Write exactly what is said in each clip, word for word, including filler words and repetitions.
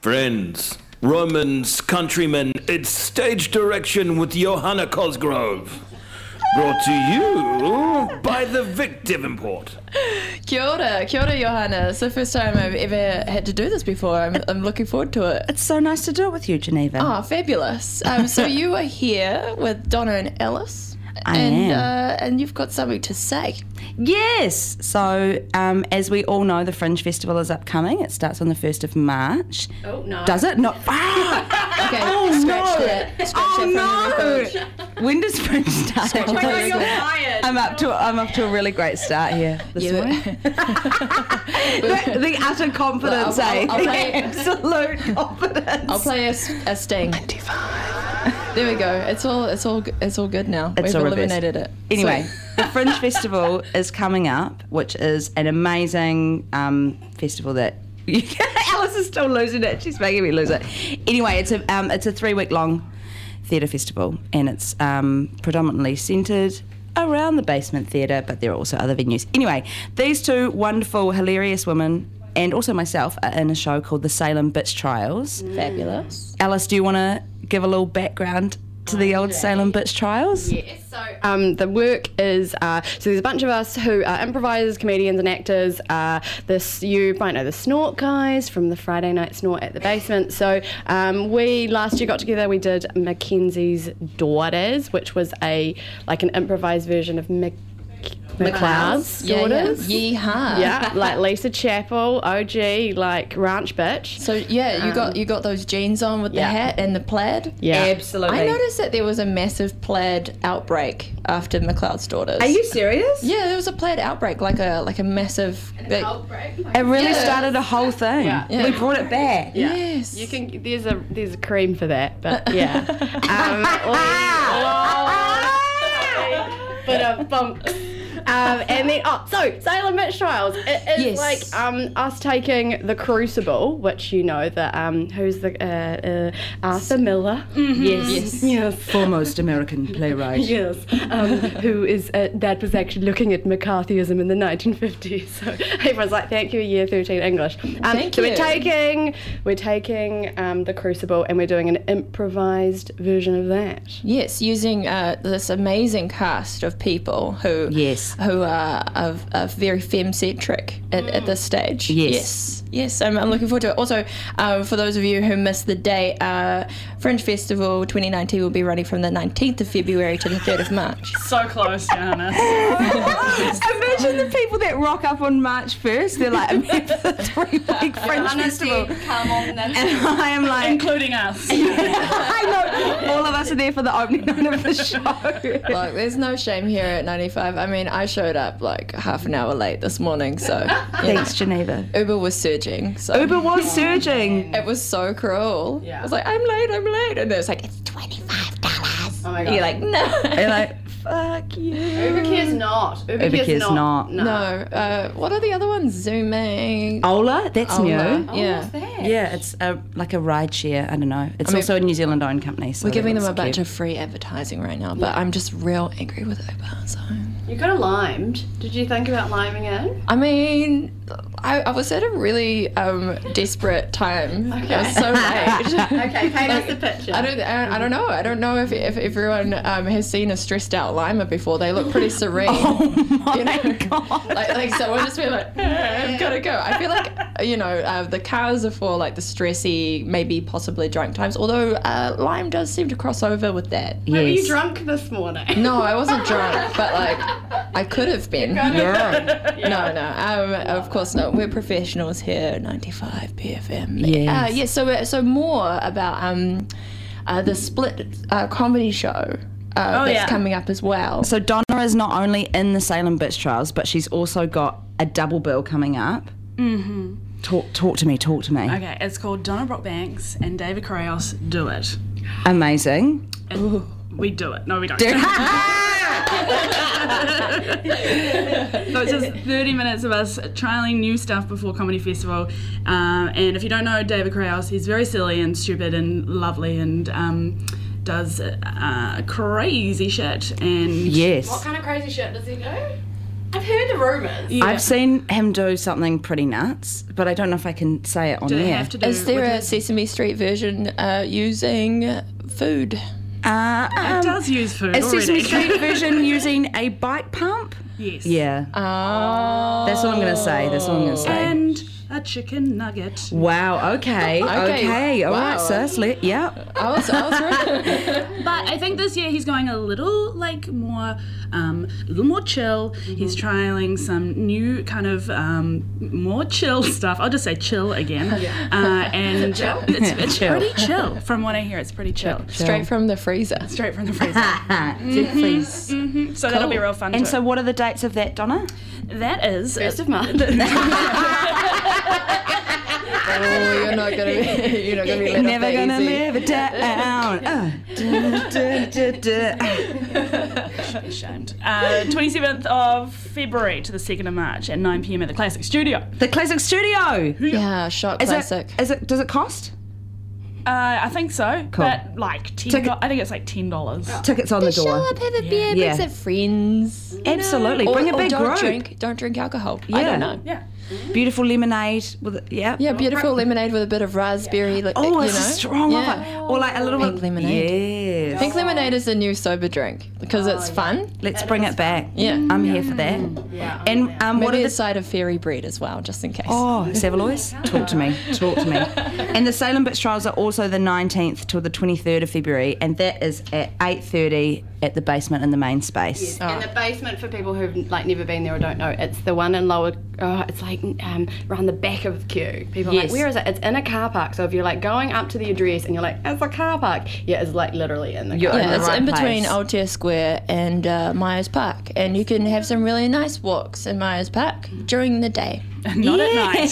Friends, Romans, countrymen, it's stage direction with Johanna Cosgrove. Brought to you by the Vic Devonport. Kia ora, kia ora, Johanna. It's the first time I've ever had to do this before. I'm, I'm looking forward to it. It's so nice to do it with you, Geneva. Oh, fabulous. Um, so you are here with Donna and Alice. I and, am. Uh, and you've got something to say. Yes. So, um, as we all know, the Fringe Festival is upcoming. It starts on the first of March. Oh, no. Does it? No. Ah! Okay, Oh, scratch no. that. Scratch Oh, that from the record. no. When does Fringe start? Scratch Oh my God, that. you're fired. I'm up to I'm up to a really great start here this Yeah. morning. the, the utter confidence, Well, I'll- eh? I'll- I'll play- the absolute confidence. I'll play a, s- a sting. There we go. It's all it's all g- it's all good now. It's We've all reversed. eliminated it. Anyway, So- the Fringe Festival is coming up, which is an amazing um, festival that Alice is still losing it. She's making me lose it. Anyway, it's a um, it's a three week long theatre festival, and it's um, predominantly centred around the Basement Theatre, but there are also other venues. Anyway, these two wonderful, hilarious women, and also myself, are in a show called The Salem Bitch Trials. Fabulous. Alice, do you want to give a little background to the old Salem Bitch Trials? Yes, so um, the work is, uh, so there's a bunch of us who are improvisers, comedians and actors. Uh, this, you might know the Snort guys from the Friday Night Snort at the Basement. So um, we last year got together, we did Mackenzie's Daughters, which was a like an improvised version of Mac- McLeod's Yeah, yeah. Daughters. Yeehaw. Yeah, like Lisa Chappell, O G, like ranch bitch. So yeah, you got you got those jeans on with the yeah. hat and the plaid. Yeah. Absolutely. I noticed that there was a massive plaid outbreak after McLeod's Daughters. Are you serious? Yeah, there was a plaid outbreak, like a like a massive. Like, It really Yeah. started a whole thing. Yeah. Yeah. We brought it back. Yeah. Yes. You can. There's a there's a cream for that, but yeah. um, we- but uh, bump. Um, and then oh, so Salem Bitch Trials. It is Yes. like um, us taking the Crucible, which you know the um, who's the uh, uh, Arthur Miller. Yes. Yes. Yes. Foremost American playwright. Yes, um, who is uh, that was actually looking at McCarthyism in the nineteen fifties. So everyone's like, "Thank you, Year thirteen English." Um, Thank so you. we're taking we're taking um, the Crucible and we're doing an improvised version of that. Yes, using uh, this amazing cast of people who Yes. who are, are, are very femme-centric at, at this stage. Yes. Yes, yes, I'm, I'm looking forward to it. Also, uh, for those of you who missed the date, uh, Fringe Festival twenty nineteen will be running from the nineteenth of February to the third of March. So close, Johanna. Imagine the people that rock up on March first. They're like, I'm here for the three-week Fringe Festival. Come on, that's And I am like, Including us. I know, all of us are there for the opening night of the show. Like, there's no shame here at ninety-five. I mean, I showed up like half an hour late this morning, so you know, Thanks, Geneva. Uber was surging. So Uber was surging. it was so cruel. Yeah. I was like, I'm late, I'm late, and it was like, it's twenty-five dollars. Oh my You're like, no. They're like, fuck you. Uber cares not. Uber, Uber cares cares not. not. No. Uh, what are the other ones? Zooming. Ola, that's Ola. new. Yeah. Yeah, it's a, like a ride share. I don't know. It's I mean, also a New Zealand owned company. So We're giving that them a looks bunch cute. of free advertising right now, but I'm just real angry with Uber. So You could have limed. Did you think about liming in? I mean, I, I was at a really um, desperate time. I was so late. Okay, paint us the picture. I don't, I, I don't know. I don't know if, if everyone um, has seen a stressed out Lima before. They look pretty serene. Oh my you know? God. Like, like someone just being like, eh, I've got to go. I feel like, you know, uh, the cars are for like the stressy, maybe possibly drunk times. Although uh, Lime does seem to cross over with that. Were you Yes. drunk this morning? No, I wasn't drunk, but like I could have been. Yeah. No, no. Um, of course not. We're professionals here, ninety-five P F M. Yes. Uh, yeah. So, uh, so more about um, uh, the Split uh, comedy show uh, Oh, that's yeah. coming up as well. So Donna is not only in the Salem Bitch Trials, but she's also got a double bill coming up. Mm-hmm. Talk, talk to me. Talk to me. Okay, it's called Donna Brockbanks and David Correos Do It. Amazing. And we do it. No, we don't. So it's just thirty minutes of us trialing new stuff before Comedy Festival. Um, and if you don't know David Correos, he's very silly and stupid and lovely and um, does uh, crazy shit. And Yes. What kind of crazy shit does he do? I've heard the rumours. Yeah. I've seen him do something pretty nuts, but I don't know if I can say it on Do they air. have to do Is there with a it? Sesame Street version uh, using food? Uh, It um, does use food a already. Sesame Street version using a bike pump? Yes. Yeah. Oh. That's all I'm going to say. That's all I'm going to say. And a chicken nugget. Wow, okay. Okay, Okay. All right, wow. sis. Let, yeah. I was, I was right. But I think this year he's going a little like more, um, a little more chill. He's trialing some new kind of um, more chill stuff. I'll just say chill again. Uh, and it's, it's Chill. pretty chill. From what I hear, it's pretty chill. Straight from the freezer. Straight from the freezer. Please. So that'll be real fun. And too. so what are the dates of that, Donna? that is First of March. Oh, you're not gonna be, you're not gonna be let Never off that gonna easy. live it down. Uh, duh, duh, duh, duh. be ashamed. Uh, twenty-seventh of February to the second of March at nine p.m. at the Classic Studio. The Classic Studio. Yeah, shot Is classic. it? Is it? Does it cost? Uh, I think so. Cool. But like ten. Ticket- do- I think it's like ten dollars. Tickets on the Show door. up, have a beer, Yeah. mix of friends. Absolutely. Or, Bring a or big don't group. drink, don't drink alcohol. I Yeah. don't know. Yeah. Beautiful lemonade with it. Yeah. Yeah, beautiful lemonade with a bit of raspberry. Like, Oh, you it's know? a strong yeah. offer. Or like a little Pink bit. lemonade. Yes. Pink lemonade is the new sober drink because it's fun. Let's bring it back. Yeah. I'm here for that. Yeah. And um, what Maybe are a the side of fairy bread as well, just in case. Oh, Savaloys? Talk to me. Talk to me. And the Salem Bitch Trials are also the nineteenth till the twenty-third of February, and that is at eight thirty at the basement in the main space. And the basement, for people who've like never been there or don't know, it's the one in lower. Oh, it's like um, around the back of the queue. People are Yes. like, where is it? It's in a car park. So if you're like going up to the address and you're like, it's a car park. Yeah, it's like literally in the You're car in Yeah, the it's right in between place. Altair Square and uh, Myers Park, and you can have some really nice walks in Myers Park during the day. Not at night.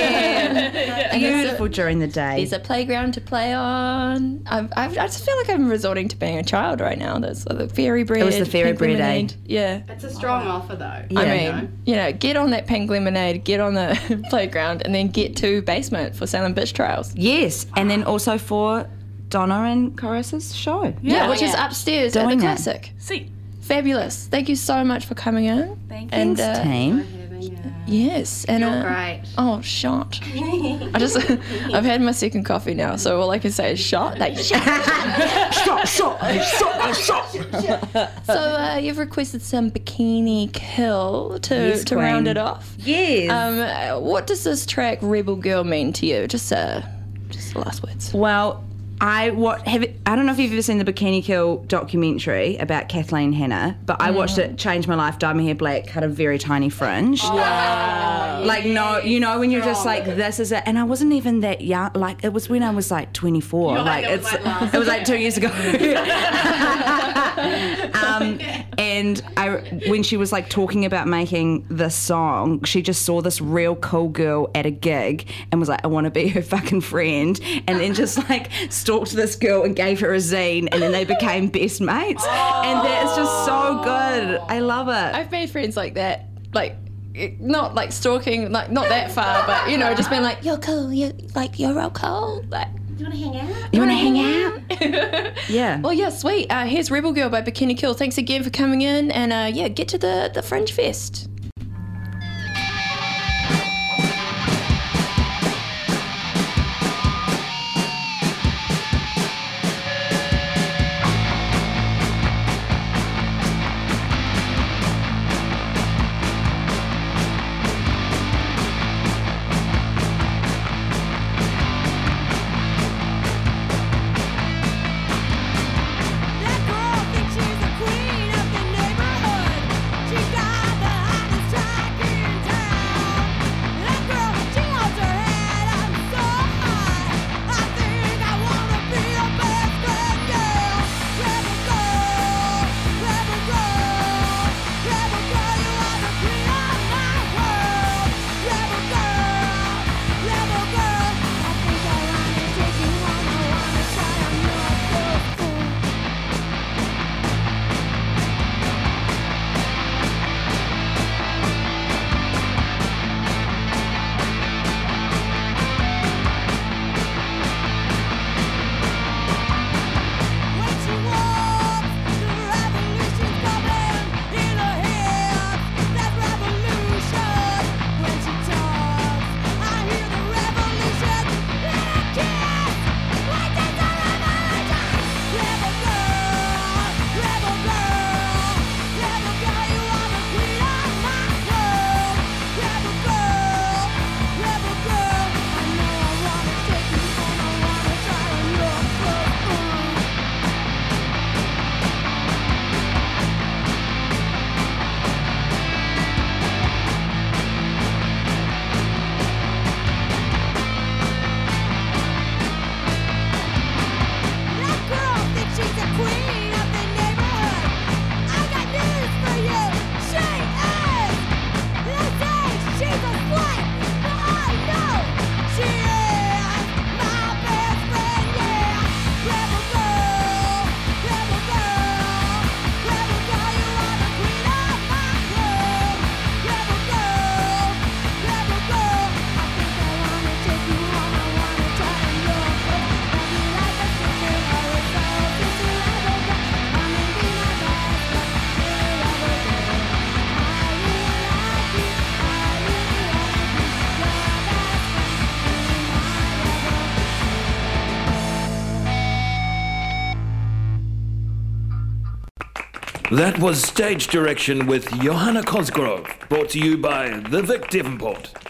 And there's a- Beautiful during the day. There's a playground to play on. I've, I've, I just feel like I'm resorting to being a child right now. There's the fairy bread. was the fairy pink bread, eh? lemonade. Yeah. It's a strong offer though. I Yeah. mean, you know, get on that pink lemonade, get on the playground, and then get to basement for Salem Bitch Trials. Yes, and then also for Donna and Corus's show. Yeah, which yeah. is upstairs at Doing the that. Classic. See. Fabulous. Thank you so much for coming in. Thank And Thanks, uh, team. yes, and uh, Great. oh, shot. I just, I've had my second coffee now, so all I can say is shot. Like, shot. Shot, shot, shot, shot. So uh, you've requested some Bikini Kill to Yes, to queen. round it off. Yes. Um, uh, what does this track Rebel Girl mean to you? Just uh, just the last words. Well, I what have it, I don't know if you've ever seen the Bikini Kill documentary about Kathleen Hanna, but I watched it, changed my life, dyed my hair black, had a very tiny fringe. Wow. Like no, you know when you're just like this is it, and I wasn't even that young. Like it was when I was like twenty-four. Like it was it's like last it was like two years ago. um, and I when she was like talking about making this song, she just saw this real cool girl at a gig and was like, I want to be her fucking friend, and then just like stalked this girl and gave her a zine, and then they became best mates. And that's just so good. I love it. I've made friends like that, like it- not like stalking, like not that far, but you know, just being like, you're cool, you like you're real cool, like. You want to hang out? Yeah. Well, yeah, sweet. Uh, here's Rebel Girl by Bikini Kill. Thanks again for coming in, and uh, yeah, get to the the Fringe Fest. That girl thinks she's the queen of the neighborhood. She got the hottest That was Stage Direction with Johanna Cosgrove, brought to you by The Vic Devonport.